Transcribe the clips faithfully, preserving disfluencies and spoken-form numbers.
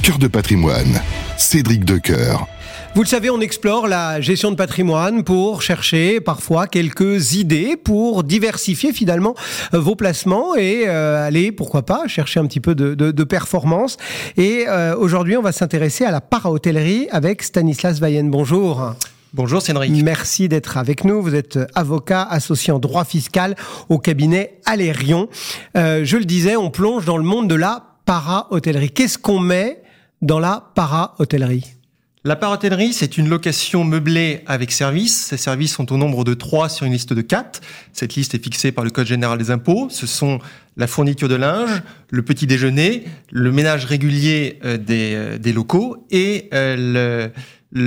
Cœur de patrimoine, Cédric Decoeur. Vous le savez, on explore la gestion de patrimoine pour chercher parfois quelques idées pour diversifier finalement vos placements et euh, aller, pourquoi pas, chercher un petit peu de, de, de performance. Et euh, aujourd'hui, on va s'intéresser à la para-hôtellerie avec Stanislas Weyhen. Bonjour. Bonjour Cédric. Merci d'être avec nous. Vous êtes avocat associé en droit fiscal au cabinet Allérion. Euh, je le disais, on plonge dans le monde de la para-hôtellerie. Qu'est-ce qu'on met dans la para-hôtellerie ? La para-hôtellerie, c'est une location meublée avec services. Ces services sont au nombre de trois sur une liste de quatre. Cette liste est fixée par le Code général des impôts. Ce sont la fourniture de linge, le petit déjeuner, le ménage régulier euh, des, euh, des locaux et euh, le,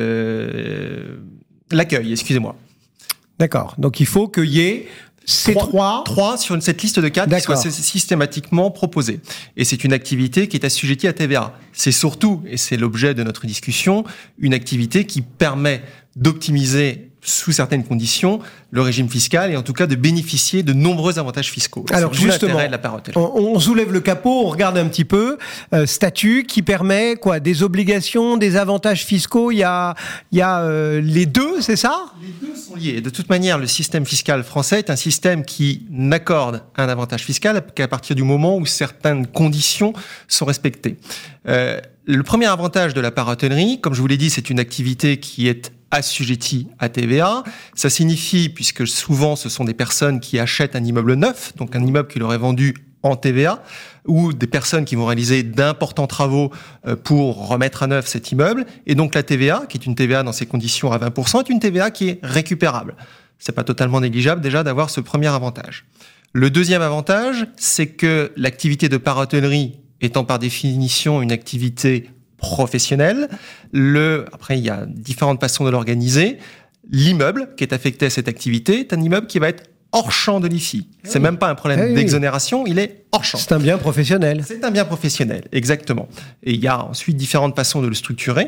le, l'accueil, excusez-moi. D'accord. Donc il faut qu'il y ait ces trois... Trois sur cette liste de quatre qui soient systématiquement proposés. Et c'est une activité qui est assujettie à T V A. C'est surtout, et c'est l'objet de notre discussion, une activité qui permet d'optimiser sous certaines conditions le régime fiscal et en tout cas de bénéficier de nombreux avantages fiscaux. Alors justement, de la on, on soulève le capot, on regarde un petit peu euh, statut qui permet quoi, des obligations, des avantages fiscaux. Il y a, il y a euh, les deux, c'est ça ? Les deux sont liés. De toute manière, le système fiscal français est un système qui n'accorde un avantage fiscal qu'à partir du moment où certaines conditions sont respectées. Euh, le premier avantage de la para-hôtellerie, comme je vous l'ai dit, c'est une activité qui est assujettis à T V A. Ça signifie, puisque souvent ce sont des personnes qui achètent un immeuble neuf, donc un immeuble qui leur est vendu en T V A, ou des personnes qui vont réaliser d'importants travaux pour remettre à neuf cet immeuble. Et donc la T V A, qui est une T V A dans ces conditions à vingt pour cent, est une T V A qui est récupérable. C'est pas totalement négligeable déjà d'avoir ce premier avantage. Le deuxième avantage, c'est que l'activité de para-hôtellerie étant par définition une activité professionnel. Le, après, il y a différentes façons de l'organiser. L'immeuble qui est affecté à cette activité est un immeuble qui va être hors champ de l'I F I. C'est oui. même pas un problème oui, d'exonération, il est hors champ. C'est un bien professionnel. C'est un bien professionnel, exactement. Et il y a ensuite différentes façons de le structurer,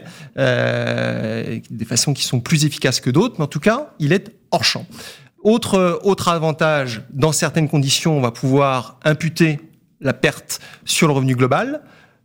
euh, des façons qui sont plus efficaces que d'autres, mais en tout cas, il est hors champ. Autre, autre avantage, dans certaines conditions, on va pouvoir imputer la perte sur le revenu global.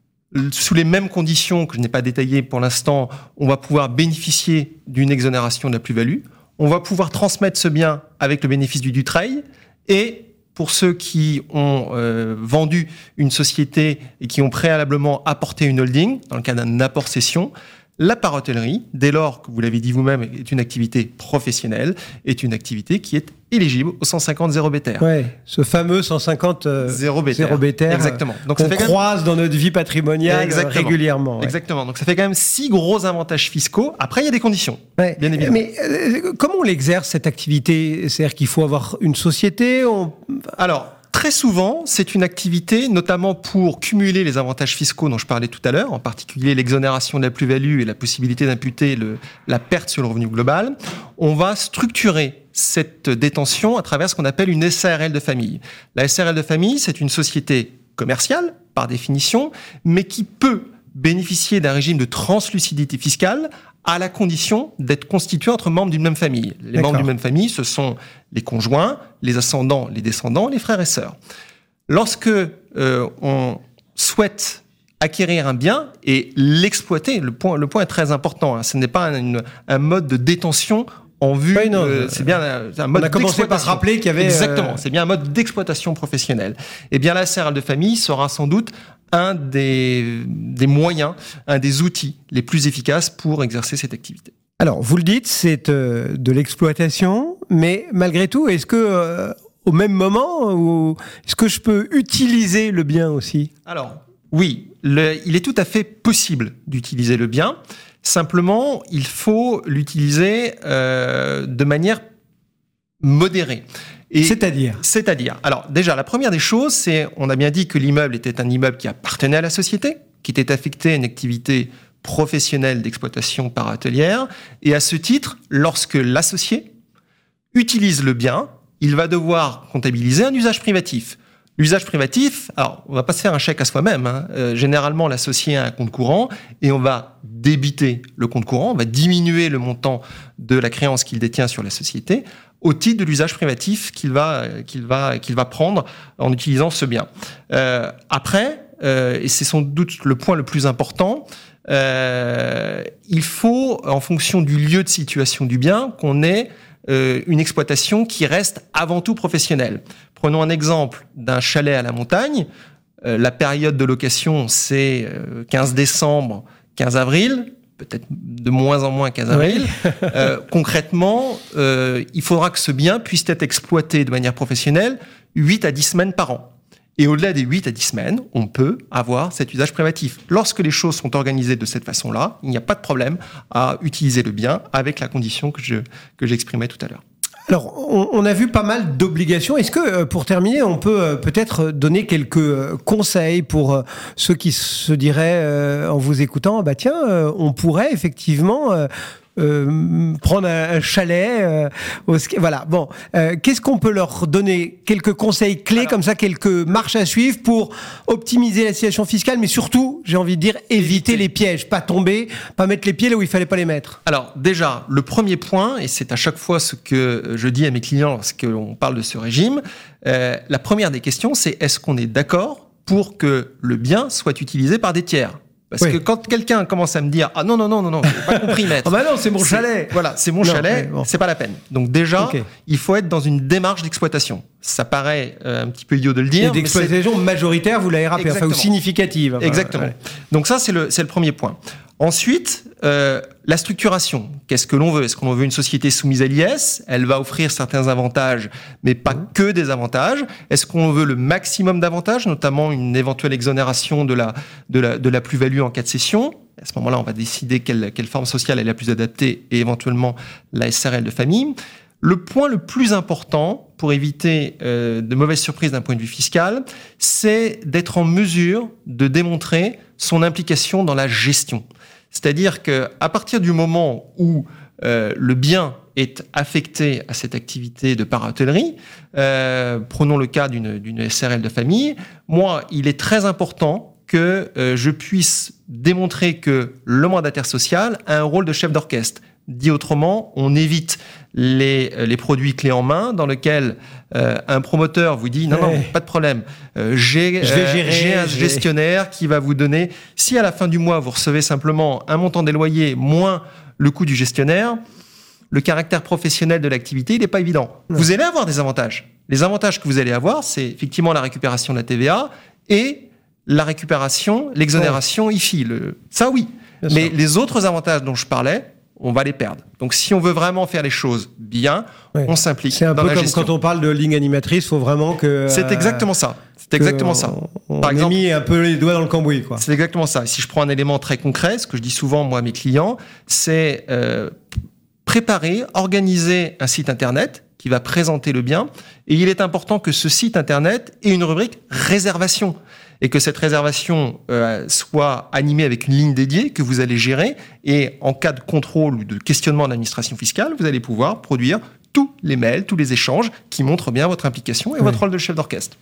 Sous les mêmes conditions que je n'ai pas détaillées pour l'instant, on va pouvoir bénéficier d'une exonération de la plus-value. On va pouvoir transmettre ce bien avec le bénéfice du Dutreil. Et pour ceux qui ont euh, vendu une société et qui ont préalablement apporté une holding, dans le cas d'un apport-cession, la para-hôtellerie, dès lors que vous l'avez dit vous-même, est une activité professionnelle, est une activité qui est éligible au cent cinquante zéro B T R. Ouais, ce fameux cent cinquante euh, zéro B T R. Exactement. Donc on croise même... dans notre vie patrimoniale Exactement. régulièrement. Ouais. Exactement. Donc ça fait quand même six gros avantages fiscaux. Après, il y a des conditions, ouais. bien évidemment. Mais euh, comment on l'exerce cette activité ? C'est-à-dire qu'il faut avoir une société on... Alors. Très souvent, c'est une activité, notamment pour cumuler les avantages fiscaux dont je parlais tout à l'heure, en particulier l'exonération de la plus-value et la possibilité d'imputer le, la perte sur le revenu global. On va structurer cette détention à travers ce qu'on appelle une S A R L de famille. La S A R L de famille, c'est une société commerciale, par définition, mais qui peut bénéficier d'un régime de translucidité fiscale à la condition d'être constitué entre membres d'une même famille. Les D'accord. membres d'une même famille, ce sont les conjoints, les ascendants, les descendants, les frères et sœurs. Lorsque euh, on souhaite acquérir un bien et l'exploiter, le point, le point est très important, hein, ce n'est pas une, un mode de détention en vue, oui, non, euh, c'est bien un, un mode on a commencé par se rappeler qu'il y avait... Exactement, euh... c'est bien un mode d'exploitation professionnelle. Et bien la S A R L de famille sera sans doute un des, des moyens, un des outils les plus efficaces pour exercer cette activité. Alors, vous le dites, c'est euh, de l'exploitation, mais malgré tout, est-ce que euh, au même moment, ou est-ce que je peux utiliser le bien aussi ? Alors, oui, le, il est tout à fait possible d'utiliser le bien. Simplement, il faut l'utiliser euh, de manière modérée. Et c'est-à-dire C'est-à-dire, alors déjà, la première des choses, c'est, on a bien dit que l'immeuble était un immeuble qui appartenait à la société, qui était affecté à une activité professionnelle d'exploitation para-hôtelière, et à ce titre, lorsque l'associé utilise le bien, il va devoir comptabiliser un usage privatif. L'usage privatif, alors on va pas se faire un chèque à soi-même, hein. Euh, généralement l'associé a un compte courant et on va débiter le compte courant, on va diminuer le montant de la créance qu'il détient sur la société au titre de l'usage privatif qu'il va, qu'il va, qu'il va prendre en utilisant ce bien. Euh, après, euh, et c'est sans doute le point le plus important, euh, il faut, en fonction du lieu de situation du bien, qu'on ait euh, une exploitation qui reste avant tout professionnelle. Prenons un exemple d'un chalet à la montagne. Euh, la période de location, c'est euh, quinze décembre, quinze avril, peut-être de moins en moins quinze avril. Oui. euh, concrètement, euh, il faudra que ce bien puisse être exploité de manière professionnelle huit à dix semaines par an. Et au-delà des huit à dix semaines, on peut avoir cet usage privatif. Lorsque les choses sont organisées de cette façon-là, il n'y a pas de problème à utiliser le bien avec la condition que je, que j'exprimais tout à l'heure. Alors, on, on a vu pas mal d'obligations. Est-ce que, pour terminer, on peut euh, peut-être donner quelques euh, conseils pour euh, ceux qui se diraient, euh, en vous écoutant, bah tiens, euh, on pourrait effectivement euh, euh, prendre un, un chalet euh, au ski. Voilà. Bon, euh, qu'est-ce qu'on peut leur donner? Quelques conseils clés, alors, comme ça, quelques marches à suivre pour optimiser la situation fiscale, mais surtout, j'ai envie de dire, éviter, éviter les pièges, pas tomber, pas mettre les pieds là où il fallait pas les mettre. Alors déjà, le premier point, et c'est à chaque fois ce que je dis à mes clients lorsqu'on parle de ce régime, euh, la première des questions, c'est est-ce qu'on est d'accord pour que le bien soit utilisé par des tiers? Parce oui. que quand quelqu'un commence à me dire « Ah non, non, non, non, non, j'ai pas compris, maître. » Ah bah non, c'est mon chalet. Voilà, c'est mon non, chalet, bon. C'est pas la peine. Donc déjà, okay. il faut être dans une démarche d'exploitation. Ça paraît euh, un petit peu idiot de le dire. Et d'exploitation majoritaire, vous l'avez rappelé, enfin, ou significative. Enfin, Exactement. Ouais. Donc ça, c'est le, c'est le premier point. Ensuite, euh, la structuration. Qu'est-ce que l'on veut? Est-ce qu'on veut une société soumise à l'I S? Elle va offrir certains avantages, mais pas mmh. que des avantages. Est-ce qu'on veut le maximum d'avantages, notamment une éventuelle exonération de la, de la, de la plus-value en cas de cession? À ce moment-là, on va décider quelle, quelle forme sociale est la plus adaptée et éventuellement la S R L de famille. Le point le plus important pour éviter euh, de mauvaises surprises d'un point de vue fiscal, c'est d'être en mesure de démontrer son implication dans la gestion. C'est-à-dire qu'à partir du moment où euh, le bien est affecté à cette activité de para-hôtellerie, euh, prenons le cas d'une, d'une S R L de famille, moi, il est très important que euh, je puisse démontrer que le mandataire social a un rôle de chef d'orchestre. Dit autrement, on évite les, les produits clés en main dans lesquels euh, un promoteur vous dit « Non, ouais. non, pas de problème, euh, j'ai, je vais gérer, euh, j'ai un je gestionnaire vais... qui va vous donner... » Si à la fin du mois, vous recevez simplement un montant des loyers moins le coût du gestionnaire, le caractère professionnel de l'activité, il n'est pas évident. Non. Vous allez avoir des avantages. Les avantages que vous allez avoir, c'est effectivement la récupération de la T V A et la récupération, l'exonération ouais. I F I. Le... Ça, oui. Bien Mais sûr. Les autres avantages dont je parlais, on va les perdre. Donc, si on veut vraiment faire les choses bien, ouais. on s'implique C'est un dans peu la comme gestion. Quand on parle de ligne animatrice, il faut vraiment que... C'est exactement ça. C'est exactement ça. On, Par on exemple, a mis un peu les doigts dans le cambouis, quoi. C'est exactement ça. Si je prends un élément très concret, ce que je dis souvent, moi, à mes clients, c'est euh, préparer, organiser un site Internet qui va présenter le bien. Et il est important que ce site Internet ait une rubrique réservation. Et que cette réservation euh, soit animée avec une ligne dédiée que vous allez gérer. Et en cas de contrôle ou de questionnement de l'administration fiscale, vous allez pouvoir produire tous les mails, tous les échanges qui montrent bien votre implication et oui. votre rôle de chef d'orchestre.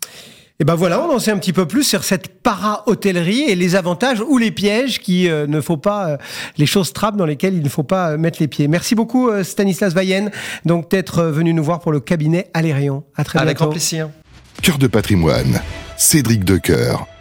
Et ben voilà, on en sait un petit peu plus sur cette para-hôtellerie et les avantages ou les pièges qui euh, ne faut pas, euh, les choses trappes dans lesquelles il ne faut pas euh, mettre les pieds. Merci beaucoup euh, Stanislas Vayen, donc d'être euh, venu nous voir pour le cabinet Allérion. À très bientôt. Avec grand plaisir. Cœur de patrimoine, Cédric Decoeur.